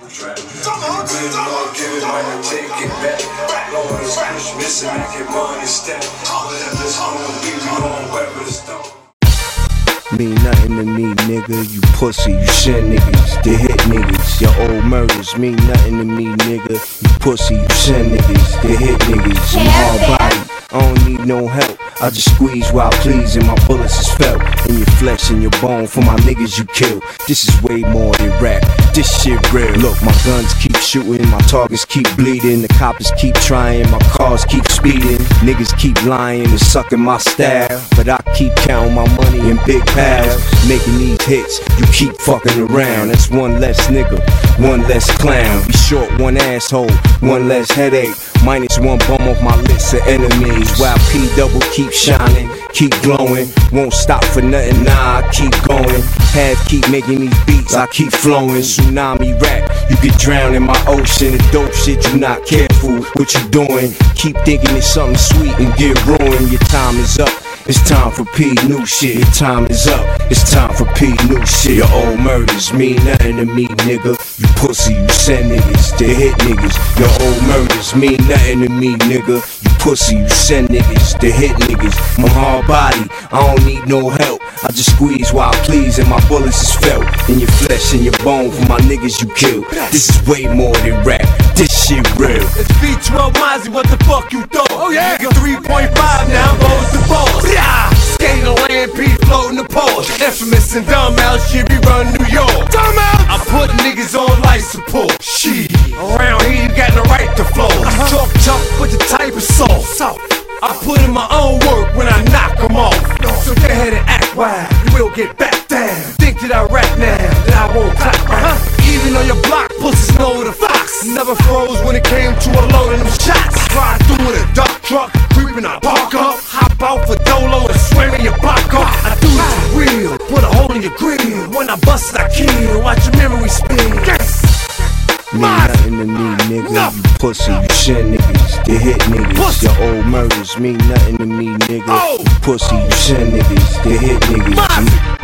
trap. Good Lord, give it money, take it back. Lord is Christmas and I get money stacked. Whatever's on, we on wherever the stone. Mean nothing to me, nigga. You pussy, you shit niggas, the hit niggas. Your old murders mean nothing to me, nigga. You pussy, you shit niggas, the hit niggas. I'm hard body, I don't need no help. I just squeeze while pleasing, my bullets is felt in your flesh and your bone for my niggas you kill. This is way more than rap, this shit real. Look, my guns keep shooting, my targets keep bleeding. The coppers keep trying, my cars keep speeding. Niggas keep lying and sucking my style, but I keep counting my money in big piles. Making these hits, you keep fucking around. That's one less nigga, one less clown. Be short one asshole, one less headache. Minus one bum off my list of enemies. While P double keep shining, keep glowing. Won't stop for nothing, nah, I keep going. Keep making these beats, I keep flowing. Tsunami rap, you get drowned in my ocean. The dope shit, you not careful what you doing. Keep thinking it's something sweet and get ruined. Your time is up, it's time for P new shit. Your time is up, it's time for P new shit. Your old murders mean nothing to me, nigga. You pussy, you send niggas, the hit niggas. Your old murders mean nothing to me, nigga. You pussy, you send niggas, the hit niggas. I'm hard body, I don't need no help. I just squeeze while I please and my bullets is felt in your flesh and your bone for my niggas you kill. This is way more than rap, this shit real. It's B12 Mozzie, what the fuck you thought? Oh yeah, nigga 3.5 now, goes the balls. Yeah, skating land, P floating the Porsche. Infamous and dumbass shit, we run New York. Dumbass, I put niggas on life support. Shit, around here you got the right to flow. Talk with the type of sauce. I put in my own work when I knock them off. So go ahead and act wild, you will get back down. Think that I rap now, that I won't clap round. Even on your block, pussies know the fox. Never froze when it came to a load of them shots. Ride through with a duck truck, creeping I park up. Hop out for Dolo and swing in your block up. I do this for real, put a hole in your grill. When I bust, I kill, watch your memory spin. Mean nothing to me, nigga. You pussy, you shit niggas, the hit niggas. Your old murders mean nothing to me, nigga. You pussy, you shit niggas, the hit niggas.